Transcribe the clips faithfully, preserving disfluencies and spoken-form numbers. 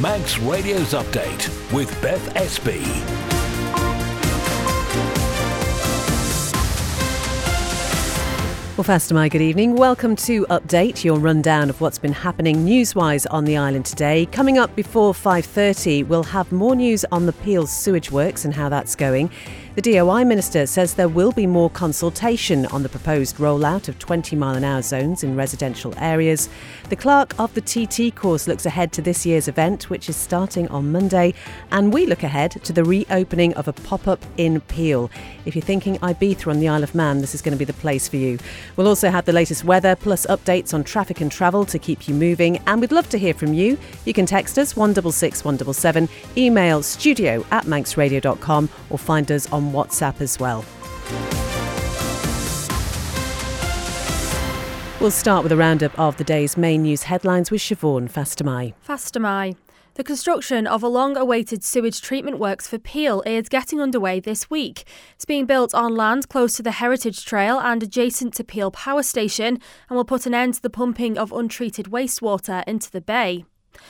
Manx Radio's Update with Beth Espy. Well, first of all, good evening. Welcome to Update, your rundown of what's been happening news-wise on the island today. Coming up before five thirty, we'll have more news on the Peel sewage works and how that's going. The D O I Minister says there will be more consultation on the proposed rollout of twenty mile an hour zones in residential areas. The clerk of the T T course looks ahead to this year's event, which is starting on Monday. And we look ahead to the reopening of a pop-up in Peel. If you're thinking Ibiza on the Isle of Man, this is going to be the place for you. We'll also have the latest weather, plus updates on traffic and travel to keep you moving. And we'd love to hear from you. You can text us one six six one seven seven, email studio at manx radio dot com or find us on WhatsApp as well. We'll start with a roundup of the day's main news headlines with Siobhan Fastamai. Fastamai. The construction of a long-awaited sewage treatment works for Peel is getting underway this week. It's being built on land close to the Heritage Trail and adjacent to Peel Power Station and will put an end to the pumping of untreated wastewater into the bay.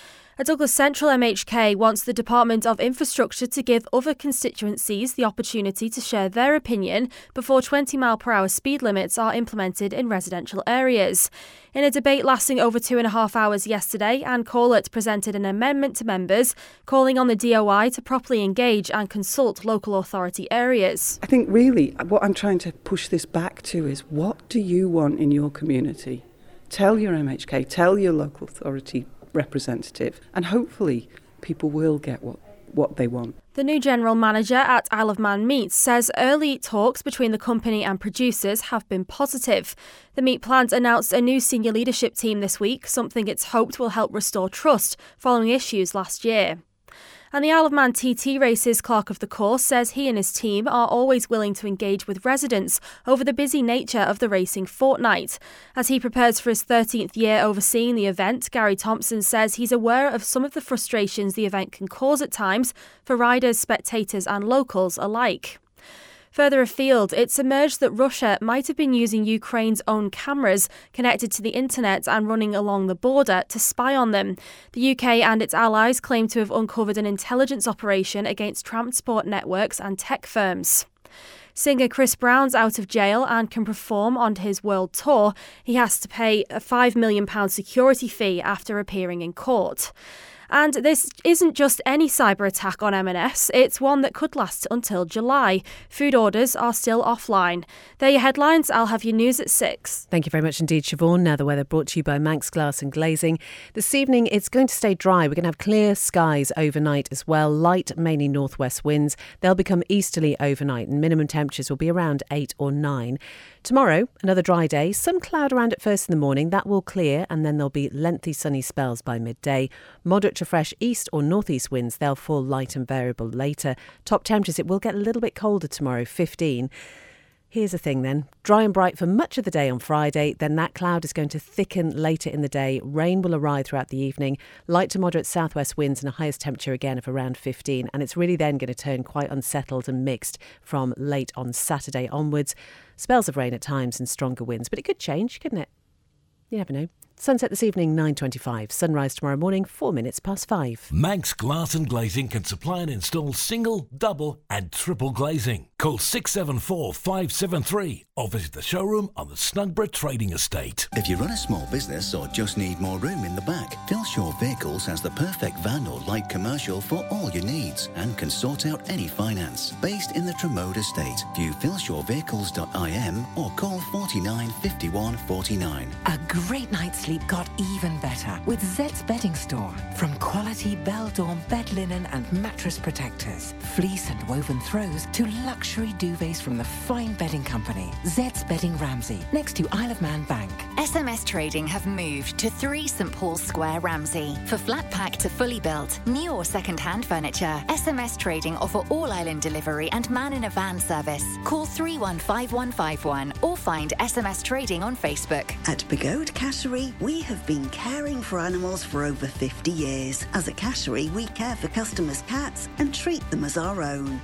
A Douglas Central M H K wants the Department of Infrastructure to give other constituencies the opportunity to share their opinion before twenty mile per hour speed limits are implemented in residential areas. In a debate lasting over two and a half hours yesterday, Anne Corlett presented an amendment to members calling on the D O I to properly engage and consult local authority areas. I think really what I'm trying to push this back to is, what do you want in your community? Tell your M H K, tell your local authority representative, and hopefully people will get what, what they want. The new general manager at Isle of Man Meats says early talks between the company and producers have been positive. The meat plant announced a new senior leadership team this week, something it's hoped will help restore trust following issues last year. And the Isle of Man T T Races clerk of the course says he and his team are always willing to engage with residents over the busy nature of the racing fortnight. As he prepares for his thirteenth year overseeing the event, Gary Thompson says he's aware of some of the frustrations the event can cause at times for riders, spectators and locals alike. Further afield, it's emerged that Russia might have been using Ukraine's own cameras connected to the internet and running along the border to spy on them. The U K and its allies claim to have uncovered an intelligence operation against transport networks and tech firms. Singer Chris Brown's out of jail and can perform on his world tour. He has to pay a five million pounds security fee after appearing in court. And this isn't just any cyber attack on M and S, it's one that could last until July. Food orders are still offline. They're your headlines. I'll have your news at six. Thank you very much indeed, Siobhan. Now the weather brought to you by Manx Glass and Glazing. This evening it's going to stay dry. We're going to have clear skies overnight as well. Light, mainly northwest winds. They'll become easterly overnight and minimum temperatures will be around eight or nine. Tomorrow, another dry day. Some cloud around at first in the morning. That will clear and then there'll be lengthy sunny spells by midday. Moderate to fresh east or northeast winds. They'll fall light and variable later. Top temperatures, it will get a little bit colder tomorrow, fifteen. Here's the thing then. Dry and bright for much of the day on Friday. Then that cloud is going to thicken later in the day. Rain will arrive throughout the evening. Light to moderate southwest winds and a highest temperature again of around fifteen. And it's really then going to turn quite unsettled and mixed from late on Saturday onwards. Spells of rain at times and stronger winds. But it could change, couldn't it? You never know. Sunset this evening, nine twenty-five. Sunrise tomorrow morning, four minutes past five. Manx Glass and Glazing can supply and install single, double and triple glazing. Call six seven four, five seven three or visit the showroom on the Snugborough Trading Estate. If you run a small business or just need more room in the back, Philshaw Vehicles has the perfect van or light commercial for all your needs and can sort out any finance. Based in the Tremode Estate, view philshaw vehicles dot I M or call forty-nine, fifty-one, forty-nine. A great night's sleep got even better with Zed's Bedding Store. From quality Beldorm bed linen and mattress protectors, fleece and woven throws to luxury duvets from the fine bedding company, Zed's Bedding Ramsey, next to Isle of Man Bank. S M S Trading have moved to three St Paul's Square, Ramsey. For flat pack to fully built, new or second-hand furniture, S M S Trading offer all-island delivery and man in a van service. Call three one five one five one or find S M S Trading on Facebook. At Begode Cashery, we have been caring for animals for over fifty years. As a cashery, we care for customers' cats and treat them as our own.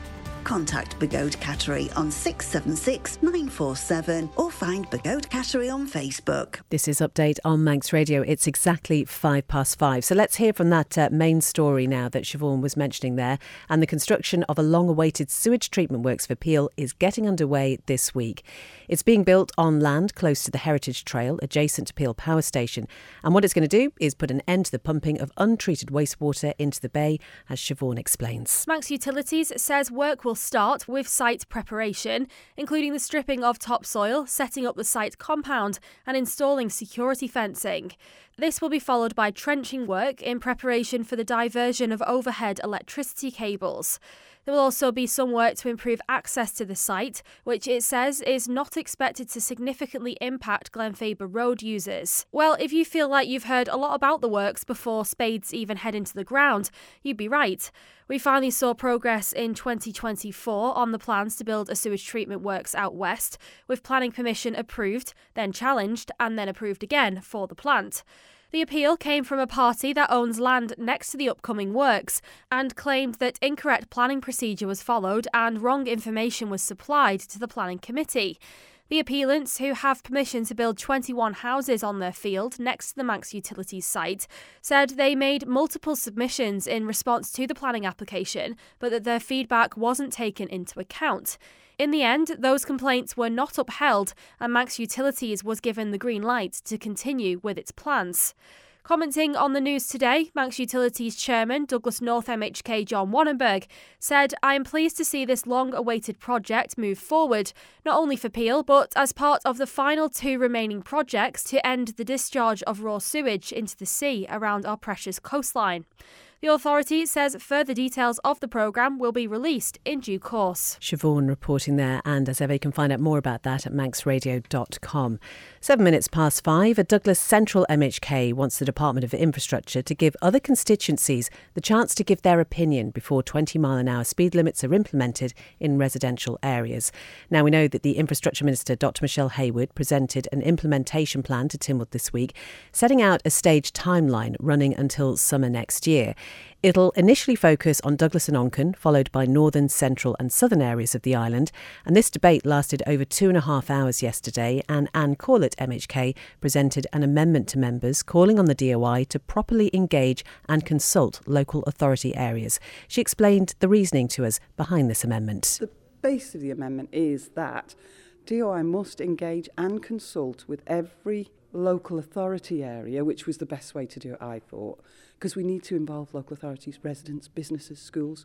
contact Begode Cattery on six seven six nine four seven or find Begode Cattery on Facebook. This is Update on Manx Radio. It's exactly five past five. So let's hear from that uh, main story now that Siobhan was mentioning there. And the construction of a long-awaited sewage treatment works for Peel is getting underway this week. It's being built on land close to the Heritage Trail, adjacent to Peel Power Station. And what it's going to do is put an end to the pumping of untreated wastewater into the bay, as Siobhan explains. Manx Utilities says work will start with site preparation, including the stripping of topsoil, setting up the site compound and installing security fencing. This will be followed by trenching work in preparation for the diversion of overhead electricity cables. There will also be some work to improve access to the site, which it says is not expected to significantly impact Glenfaber Road users. Well, if you feel like you've heard a lot about the works before spades even head into the ground, you'd be right. We finally saw progress in twenty twenty-four on the plans to build a sewage treatment works out west, with planning permission approved, then challenged, and then approved again for the plant. The appeal came from a party that owns land next to the upcoming works and claimed that incorrect planning procedure was followed and wrong information was supplied to the planning committee. The appealants, who have permission to build twenty-one houses on their field next to the Manx Utilities site, said they made multiple submissions in response to the planning application, but that their feedback wasn't taken into account. In the end, those complaints were not upheld and Manx Utilities was given the green light to continue with its plans. Commenting on the news today, Manx Utilities Chairman Douglas North M H K John Wannenberg said, "I am pleased to see this long-awaited project move forward, not only for Peel, but as part of the final two remaining projects to end the discharge of raw sewage into the sea around our precious coastline." The authority says further details of the programme will be released in due course. Siobhan reporting there, and as ever you can find out more about that at manx radio dot com. Seven minutes past five, a Douglas Central M H K wants the Department of Infrastructure to give other constituencies the chance to give their opinion before twenty mile an hour speed limits are implemented in residential areas. Now, we know that the Infrastructure Minister, Doctor Michelle Hayward, presented an implementation plan to Tynwald this week, setting out a staged timeline running until summer next year. It'll initially focus on Douglas and Onchan, followed by northern, central and southern areas of the island. And this debate lasted over two and a half hours yesterday, and Anne Corlett M H K presented an amendment to members calling on the D O I to properly engage and consult local authority areas. She explained the reasoning to us behind this amendment. The base of the amendment is that D O I must engage and consult with every local authority area, which was the best way to do it, I thought, because we need to involve local authorities, residents, businesses, schools.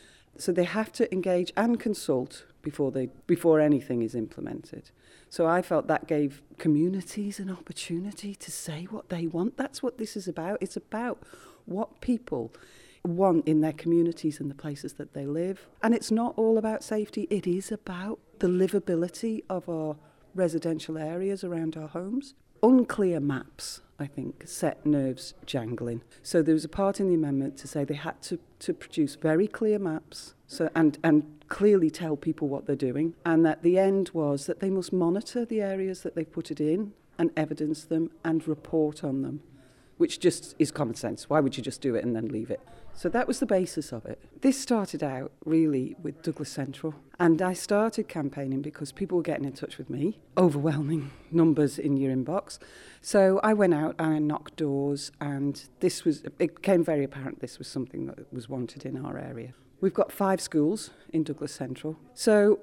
So they have to engage and consult before they before anything is implemented. So I felt that gave communities an opportunity to say what they want. That's what this is about. It's about what people want in their communities and the places that they live. And it's not all about safety. It is about the livability of our residential areas around our homes. Unclear maps, I think, set nerves jangling. So there was a part in the amendment to say they had to, to produce very clear maps so and, and clearly tell people what they're doing. And that the end was that they must monitor the areas that they've put it in and evidence them and report on them, which just is common sense. Why would you just do it and then leave it? So that was the basis of it. This started out really with Douglas Central. And I started campaigning because people were getting in touch with me, overwhelming numbers in your inbox. So I went out and I knocked doors, and this was, it became very apparent this was something that was wanted in our area. We've got five schools in Douglas Central. So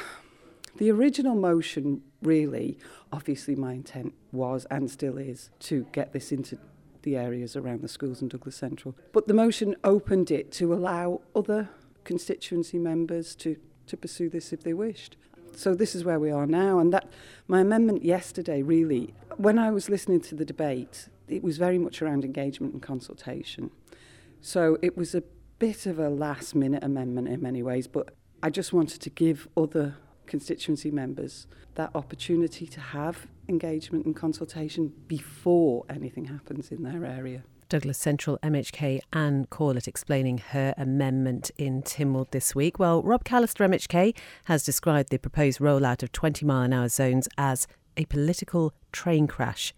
the original motion really, obviously my intent was and still is to get this into the areas around the schools in Douglas Central. But the motion opened it to allow other constituency members to, to pursue this if they wished. So this is where we are now. And that my amendment yesterday, really, when I was listening to the debate, it was very much around engagement and consultation. So it was a bit of a last-minute amendment in many ways, but I just wanted to give other constituency members that opportunity to have engagement and consultation before anything happens in their area. Douglas Central M H K Anne Corlett explaining her amendment in Tynwald this week. Well, Rob Callister M H K has described the proposed rollout of twenty mile an hour zones as a political train crash.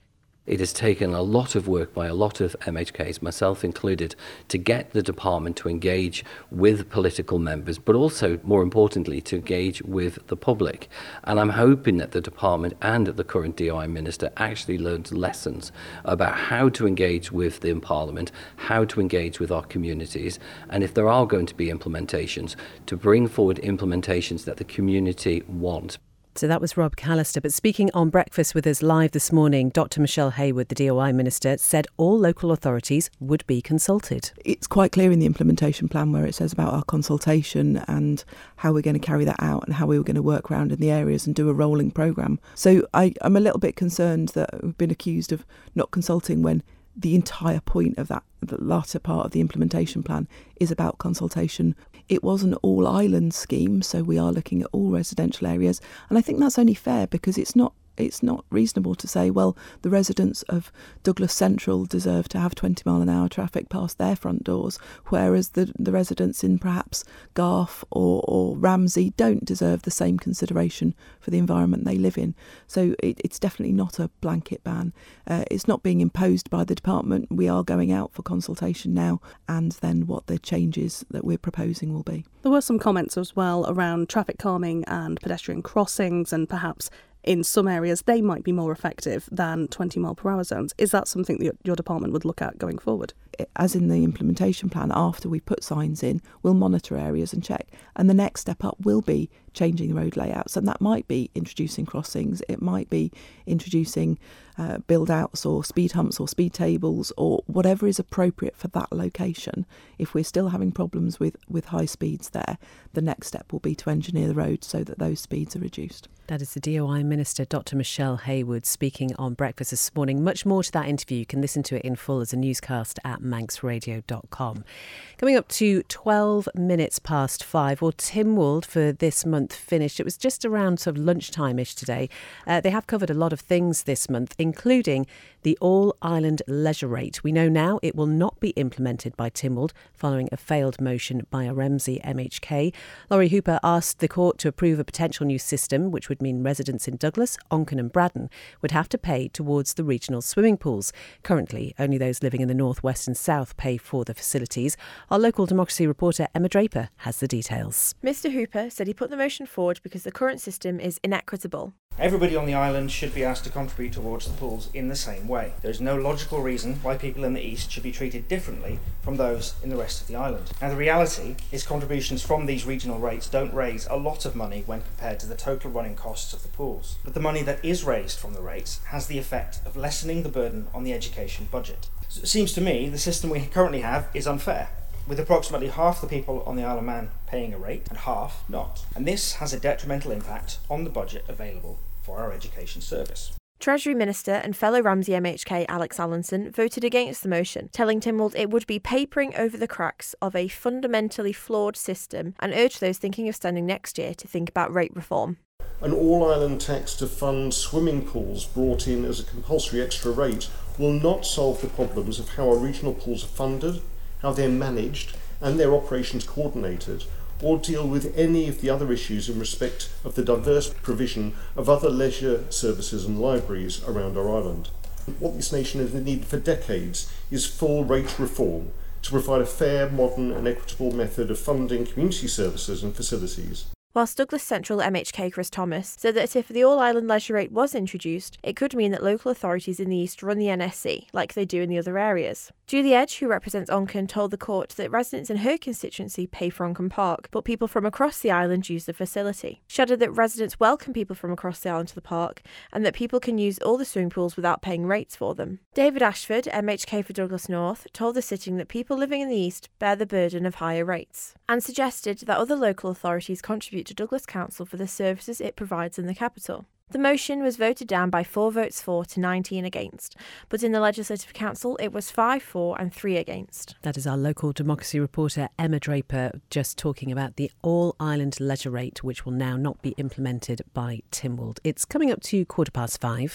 It has taken a lot of work by a lot of M H Ks, myself included, to get the department to engage with political members, but also, more importantly, to engage with the public. And I'm hoping that the department and the current D O I Minister actually learns lessons about how to engage with the Parliament, how to engage with our communities, and if there are going to be implementations, to bring forward implementations that the community want. So that was Rob Callister. But speaking on Breakfast with us live this morning, Doctor Michelle Haywood, the D O I Minister, said all local authorities would be consulted. It's quite clear in the implementation plan where it says about our consultation and how we're going to carry that out and how we were going to work around in the areas and do a rolling programme. So I, I'm a little bit concerned that we've been accused of not consulting when the entire point of that, the latter part of the implementation plan, is about consultation. It was an all-island scheme, so we are looking at all residential areas. And I think that's only fair because it's not it's not reasonable to say, well, the residents of Douglas Central deserve to have twenty mile an hour traffic past their front doors, whereas the, the residents in perhaps Garth or, or Ramsey don't deserve the same consideration for the environment they live in. So it, it's definitely not a blanket ban. Uh, it's not being imposed by the department. We are going out for consultation now, and then what the changes that we're proposing will be. There were some comments as well around traffic calming and pedestrian crossings, and perhaps in some areas they might be more effective than twenty mile per hour zones. Is that something that your department would look at going forward? As in the implementation plan, after we put signs in, we'll monitor areas and check. And the next step up will be changing road layouts. And that might be introducing crossings. It might be introducing uh, build outs or speed humps or speed tables or whatever is appropriate for that location. If we're still having problems with, with high speeds there, the next step will be to engineer the road so that those speeds are reduced. That is the D O I Minister, Doctor Michelle Haywood, speaking on Breakfast this morning. Much more to that interview. You can listen to it in full as a newscast at manx radio dot com. Coming up to twelve minutes past five, or Tynwald for this month finished. It was just around sort of lunchtime-ish today. Uh, they have covered a lot of things this month, including the all-island leisure rate. We know now it will not be implemented by Tynwald following a failed motion by a Ramsey M H K. Laurie Hooper asked the court to approve a potential new system, which would mean residents in Douglas, Onchan and Braddon would have to pay towards the regional swimming pools. Currently, only those living in the north, west and south pay for the facilities. Our local democracy reporter Emma Draper has the details. Mr Hooper said he put the motion forward because the current system is inequitable. Everybody on the island should be asked to contribute towards the pools in the same way. There is no logical reason why people in the east should be treated differently from those in the rest of the island. Now, the reality is contributions from these regional rates don't raise a lot of money when compared to the total running costs of the pools. But the money that is raised from the rates has the effect of lessening the burden on the education budget. So it seems to me the system we currently have is unfair, with approximately half the people on the Isle of Man paying a rate and half not. And this has a detrimental impact on the budget available for our education service. Treasury Minister and fellow Ramsey M H K Alex Allinson voted against the motion, telling Tynwald it would be papering over the cracks of a fundamentally flawed system and urged those thinking of standing next year to think about rate reform. An all-island tax to fund swimming pools brought in as a compulsory extra rate will not solve the problems of how our regional pools are funded, how they're managed and their operations coordinated, or deal with any of the other issues in respect of the diverse provision of other leisure services and libraries around our island. What this nation has needed for decades is full rate reform to provide a fair, modern and equitable method of funding community services and facilities. Whilst Douglas Central M H K Chris Thomas said that if the all-island leisure rate was introduced, it could mean that local authorities in the east run the N S C, like they do in the other areas. Julie Edge, who represents Onchan, told the court that residents in her constituency pay for Onchan Park, but people from across the island use the facility. She added that residents welcome people from across the island to the park, and that people can use all the swimming pools without paying rates for them. David Ashford, M H K for Douglas North, told the sitting that people living in the east bear the burden of higher rates, and suggested that other local authorities contribute to Douglas Council for the services it provides in the capital. The motion was voted down by four votes for to nineteen against, but in the Legislative Council it was five for and three against. That is our local democracy reporter Emma Draper just talking about the all-island leisure rate, which will now not be implemented by Tynwald. It's coming up to quarter past five.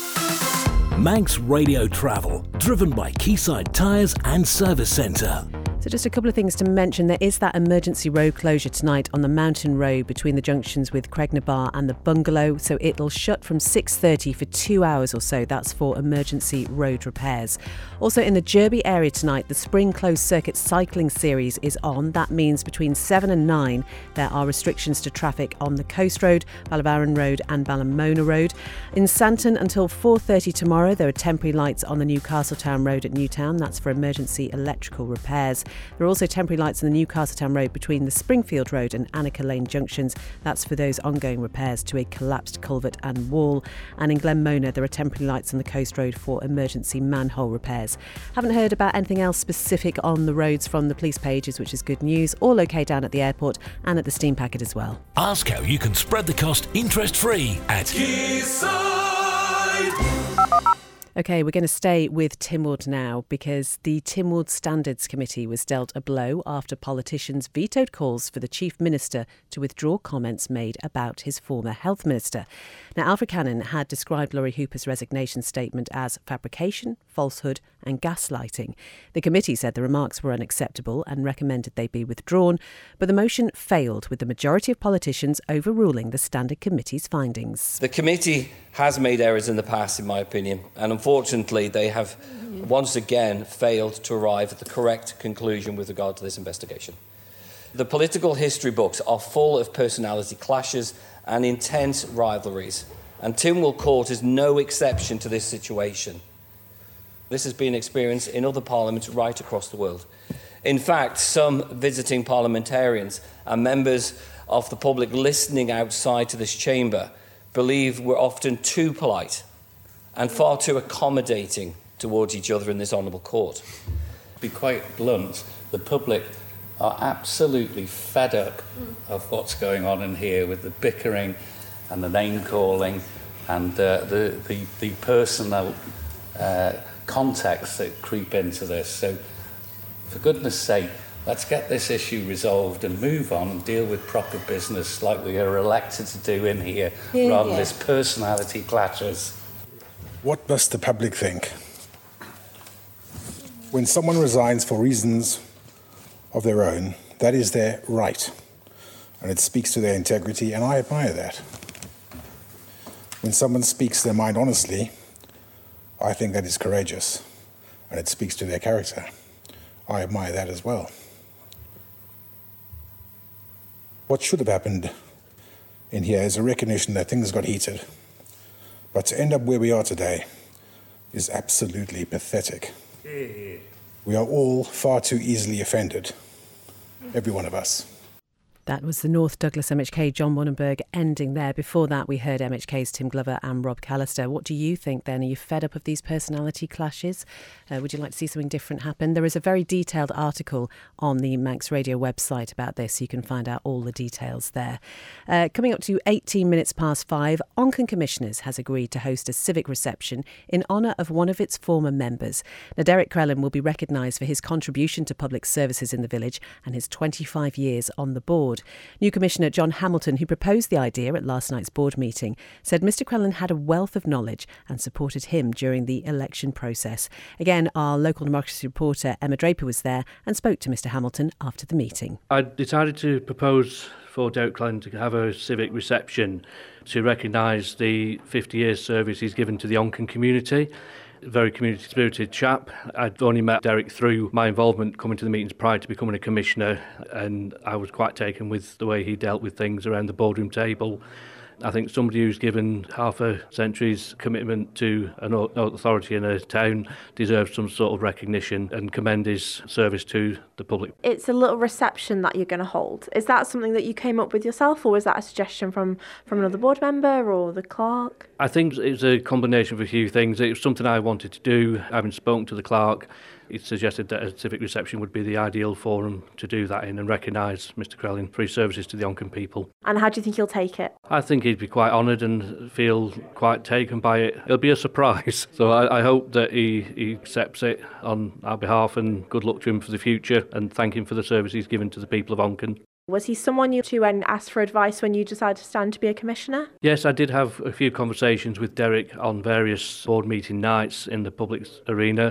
Manx Radio Travel, driven by Quayside Tyres and Service Centre. So just a couple of things to mention. There is that emergency road closure tonight on the Mountain Road between the junctions with Craignabar and the Bungalow. So it'll shut from six thirty for two hours or so. That's for emergency road repairs. Also in the Derby area tonight, the Spring Closed Circuit Cycling Series is on. That means between seven and nine there are restrictions to traffic on the Coast Road, Ballabaron Road and Ballamona Road. In Santon until four thirty tomorrow there are temporary lights on the Newcastletown Road at Newtown. That's for emergency electrical repairs. There are also temporary lights on the Newcastletown Road between the Springfield Road and Annika Lane junctions. That's for those ongoing repairs to a collapsed culvert and wall. And in Glenmona, there are temporary lights on the Coast Road for emergency manhole repairs. Haven't heard about anything else specific on the roads from the police pages, which is good news. All okay down at the airport and at the steam packet as well. Ask how you can spread the cost interest-free at Quayside. OK, we're going to stay with Tynwald now because the Tynwald Standards Committee was dealt a blow after politicians vetoed calls for the Chief Minister to withdraw comments made about his former Health Minister. Now, Alfred Cannon had described Laurie Hooper's resignation statement as fabrication, falsehood and gaslighting. The committee said the remarks were unacceptable and recommended they be withdrawn, but the motion failed with the majority of politicians overruling the Standard Committee's findings. The committee has made errors in the past, in my opinion, and unfortunately they have once again failed to arrive at the correct conclusion with regard to this investigation. The political history books are full of personality clashes and intense rivalries, and Tynwald Court is no exception to this situation. This has been experienced in other parliaments right across the world. In fact, some visiting parliamentarians and members of the public listening outside to this chamber believe we're often too polite and far too accommodating towards each other in this honourable court. To be quite blunt, the public are absolutely fed up of what's going on in here with the bickering and the name-calling and uh, the, the, the personal uh, contexts that creep into this. So, for goodness sake, let's get this issue resolved and move on and deal with proper business like we are elected to do in here, yeah, rather than yeah. this personality clashes. What must the public think? When someone resigns for reasons of their own, that is their right, and it speaks to their integrity, and I admire that. When someone speaks their mind honestly, I think that is courageous, and it speaks to their character. I admire that as well. What should have happened in here is a recognition that things got heated, but to end up where we are today is absolutely pathetic. We are all far too easily offended, every one of us. That was the North Douglas M H K, John Wannenberg, ending there. Before that, we heard M H K's Tim Glover and Rob Callister. What do you think then? Are you fed up of these personality clashes? Uh, would you like to see something different happen? There is a very detailed article on the Manx Radio website about this, so you can find out all the details there. Uh, coming up to eighteen minutes past five, Onken Commissioners has agreed to host a civic reception in honour of one of its former members. Now, Derek Crellin will be recognised for his contribution to public services in the village and his twenty-five years on the board. New Commissioner John Hamilton, who proposed the idea at last night's board meeting, said Mr Crellin had a wealth of knowledge and supported him during the election process. Again, our local democracy reporter Emma Draper was there and spoke to Mr Hamilton after the meeting. I decided to propose for Derek Crellin to have a civic reception to recognise the fifty years service he's given to the Onken community. Very community-spirited chap. I'd only met Derek through my involvement coming to the meetings prior to becoming a commissioner, and I was quite taken with the way he dealt with things around the boardroom table. I think somebody who's given half a century's commitment to an authority in a town deserves some sort of recognition and commend his service to the public. It's a little reception that you're going to hold. Is that something that you came up with yourself, or was that a suggestion from, from another board member or the clerk? I think it's a combination of a few things. It was something I wanted to do. Having spoken to the clerk, he suggested that a civic reception would be the ideal forum to do that in and recognise Mr Crellin for his services to the Onken people. And how do you think he'll take it? I think he'd be quite honoured and feel quite taken by it. It'll be a surprise. So I, I hope that he, he accepts it on our behalf, and good luck to him for the future, and thank him for the service he's given to the people of Onken. Was he someone you to and asked for advice when you decided to stand to be a commissioner? Yes, I did have a few conversations with Derek on various board meeting nights in the public arena.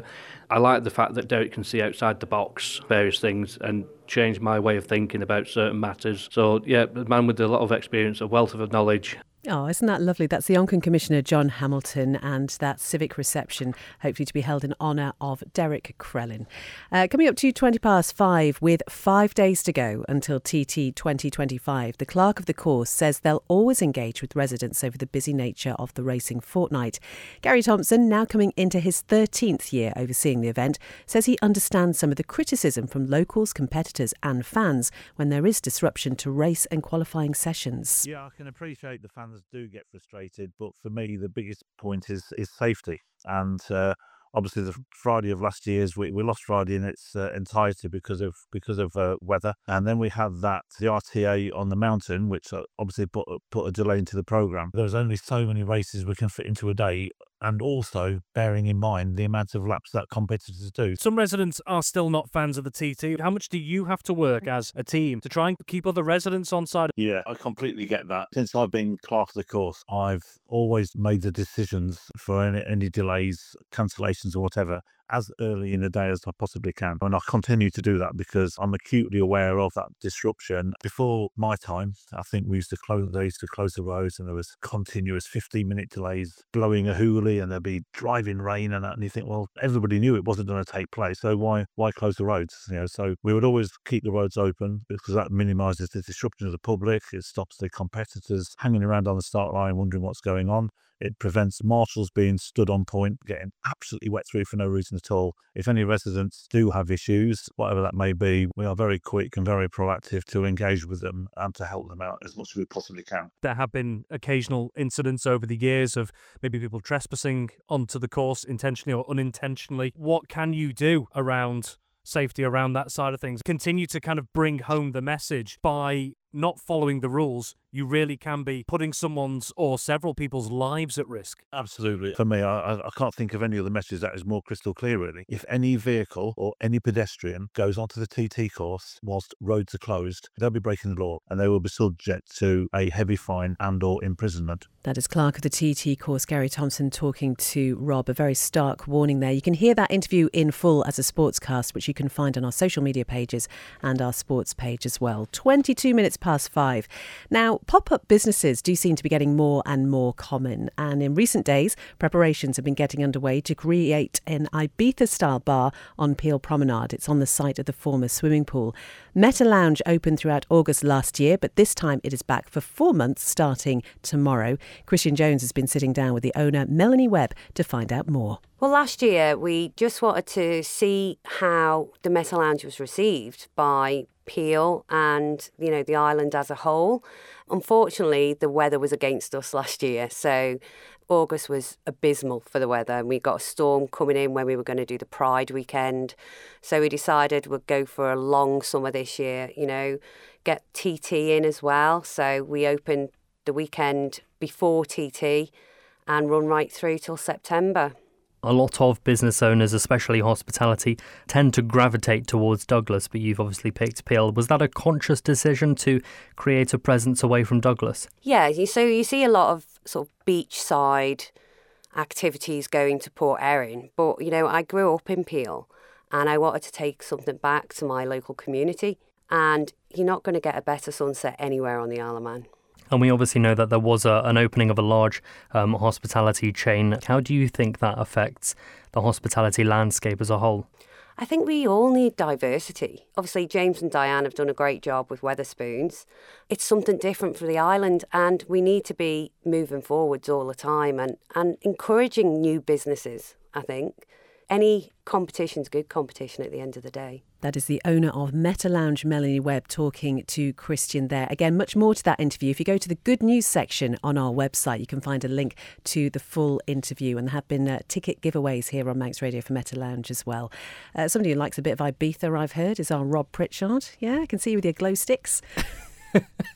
I like the fact that Derek can see outside the box, various things, and change my way of thinking about certain matters. So, yeah, a man with a lot of experience, a wealth of knowledge. Oh, isn't that lovely? That's the Onchan Commissioner John Hamilton, and that civic reception hopefully to be held in honour of Derek Crellin. Uh, coming up to twenty past five, with five days to go until T T twenty twenty-five, the clerk of the course says they'll always engage with residents over the busy nature of the racing fortnight. Gary Thompson, now coming into his thirteenth year overseeing the event, says he understands some of the criticism from locals, competitors and fans when there is disruption to race and qualifying sessions. Yeah, I can appreciate the fans do get frustrated, but for me the biggest point is is safety. And uh, obviously the Friday of last year's we, we lost Friday in its uh, entirety because of because of uh, weather, and then we had that the R T A on the mountain, which uh, obviously put put a delay into the programme. There's only so many races we can fit into a day, and also bearing in mind the amount of laps that competitors do. Some residents are still not fans of the T T. How much do you have to work as a team to try and keep other residents on side? Yeah, I completely get that. Since I've been clerk of the course, I've always made the decisions for any, any delays, cancellations or whatever as early in the day as I possibly can. And I continue to do that because I'm acutely aware of that disruption. Before my time, I think we used to close, they used to close the roads and there was continuous fifteen minute delays, blowing a hoolie, and there'd be driving rain and that. And you think, well, everybody knew it wasn't going to take place. So why why close the roads? You know, so we would always keep the roads open because that minimises the disruption of the public. It stops the competitors hanging around on the start line wondering what's going on. It prevents marshals being stood on point, getting absolutely wet through for no reason at all. If any residents do have issues, whatever that may be, we are very quick and very proactive to engage with them and to help them out as much as we possibly can. There have been occasional incidents over the years of maybe people trespassing onto the course intentionally or unintentionally. What can you do around safety, around that side of things? Continue to kind of bring home the message by not following the rules. You really can be putting someone's or several people's lives at risk. Absolutely. For me, I, I can't think of any other message that is more crystal clear, really. If any vehicle or any pedestrian goes onto the T T course whilst roads are closed, they'll be breaking the law and they will be subject to a heavy fine and or imprisonment. That is clerk of the T T course, Gary Thompson, talking to Rob. A very stark warning there. You can hear that interview in full as a sportscast, which you can find on our social media pages and our sports page as well. twenty-two minutes past five. Now, pop-up businesses do seem to be getting more and more common, and in recent days preparations have been getting underway to create an Ibiza-style bar on Peel Promenade. It's on the site of the former swimming pool. Meta Lounge opened throughout August last year, but this time it is back for four months starting tomorrow. Christian Jones has been sitting down with the owner, Melanie Webb, to find out more. Well, last year we just wanted to see how the Meta Lounge was received by Peel and, you know, the island as a whole. Unfortunately, the weather was against us last year, so August was abysmal for the weather, and we got a storm coming in when we were going to do the Pride weekend. So we decided we'd go for a long summer this year, you know, get T T in as well. So we opened the weekend before T T and run right through till September. A lot of business owners, especially hospitality, tend to gravitate towards Douglas, but you've obviously picked Peel. Was that a conscious decision to create a presence away from Douglas? Yeah, so you see a lot of sort of beachside activities going to Port Erin, but, you know, I grew up in Peel and I wanted to take something back to my local community, and you're not going to get a better sunset anywhere on the Isle of Man. And we obviously know that there was a, an opening of a large um, hospitality chain. How do you think that affects the hospitality landscape as a whole? I think we all need diversity. Obviously, James and Diane have done a great job with Wetherspoons. It's something different for the island, and we need to be moving forwards all the time and, and encouraging new businesses, I think. Any competition's good competition at the end of the day. That is the owner of Meta Lounge, Melanie Webb, talking to Christian there. Again, much more to that interview. If you go to the good news section on our website, you can find a link to the full interview. And there have been uh, ticket giveaways here on Manx Radio for Meta Lounge as well. Uh, somebody who likes a bit of Ibiza, I've heard, is our Rob Pritchard. Yeah, I can see you with your glow sticks.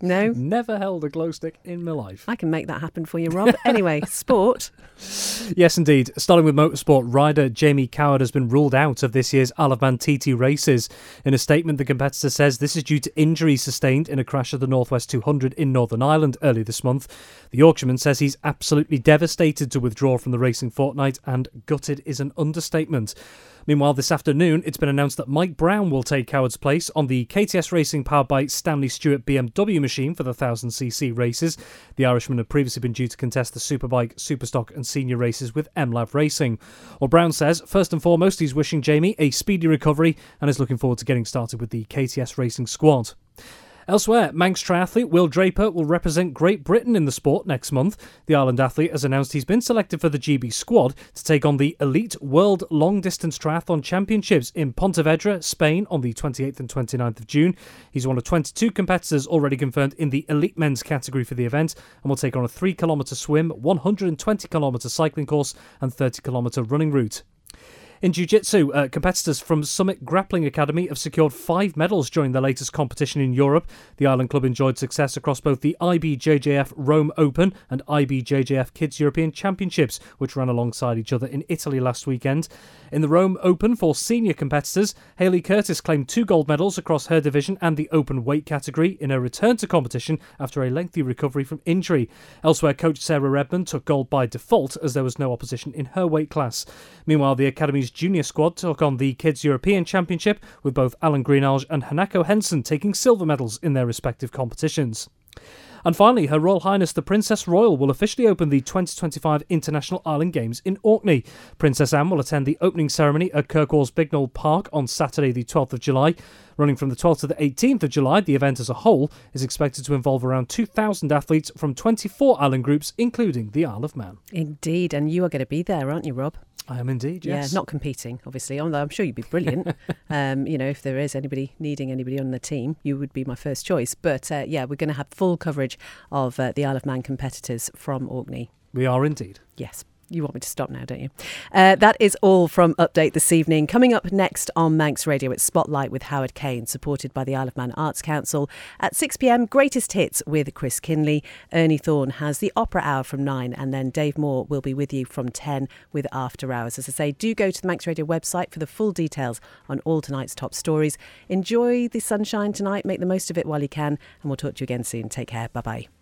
No? Never held a glow stick in my life. I can make that happen for you, Rob. Anyway, sport. Yes, indeed. Starting with motorsport, rider Jamie Coward has been ruled out of this year's Isle of Man T T races. In a statement, the competitor says this is due to injuries sustained in a crash of the Northwest two hundred in Northern Ireland early this month. The Yorkshireman says he's absolutely devastated to withdraw from the racing fortnight, and gutted is an understatement. Meanwhile, this afternoon, it's been announced that Mike Brown will take Coward's place on the K T S Racing powered by Stanley Stewart B M W machine for the one thousand c c races. The Irishman had previously been due to contest the Superbike, Superstock and Senior races with M LAV Racing. Well, Brown says, first and foremost, he's wishing Jamie a speedy recovery and is looking forward to getting started with the K T S Racing squad. Elsewhere, Manx triathlete Will Draper will represent Great Britain in the sport next month. The Ireland athlete has announced he's been selected for the G B squad to take on the Elite World Long Distance Triathlon Championships in Pontevedra, Spain on the twenty-eighth and twenty-ninth of June. He's one of twenty-two competitors already confirmed in the Elite Men's category for the event and will take on a three kilometre swim, one hundred twenty kilometre cycling course and thirty kilometre running route. In Jiu-Jitsu, uh, competitors from Summit Grappling Academy have secured five medals during their latest competition in Europe. The Ireland club enjoyed success across both the I B J J F Rome Open and I B J J F Kids European Championships, which ran alongside each other in Italy last weekend. In the Rome Open for senior competitors, Hayley Curtis claimed two gold medals across her division and the open weight category in her return to competition after a lengthy recovery from injury. Elsewhere, coach Sarah Redmond took gold by default as there was no opposition in her weight class. Meanwhile, the Academy's junior squad took on the Kids European Championship, with both Alan Greenhalgh and Hanako Henson taking silver medals in their respective competitions. And finally, Her Royal Highness the Princess Royal will officially open the twenty twenty-five International Island Games in Orkney. Princess Anne will attend the opening ceremony at Kirkwall's Bignell Park on Saturday the twelfth of July. Running from the twelfth to the eighteenth of July, the event as a whole is expected to involve around two thousand athletes from twenty-four island groups, including the Isle of Man. Indeed, and you are going to be there, aren't you, Rob? I am indeed, yes. Yeah, not competing, obviously, although I'm sure you'd be brilliant. um, you know, if there is anybody needing anybody on the team, you would be my first choice. But uh, yeah, we're going to have full coverage of uh, the Isle of Man competitors from Orkney. We are indeed. Yes. You want me to stop now, don't you? Uh, that is all from Update this evening. Coming up next on Manx Radio, it's Spotlight with Howard Kane, supported by the Isle of Man Arts Council. At six p.m, Greatest Hits with Chris Kinley. Ernie Thorne has the Opera Hour from nine, and then Dave Moore will be with you from ten with After Hours. As I say, do go to the Manx Radio website for the full details on all tonight's top stories. Enjoy the sunshine tonight, make the most of it while you can, and we'll talk to you again soon. Take care. Bye-bye.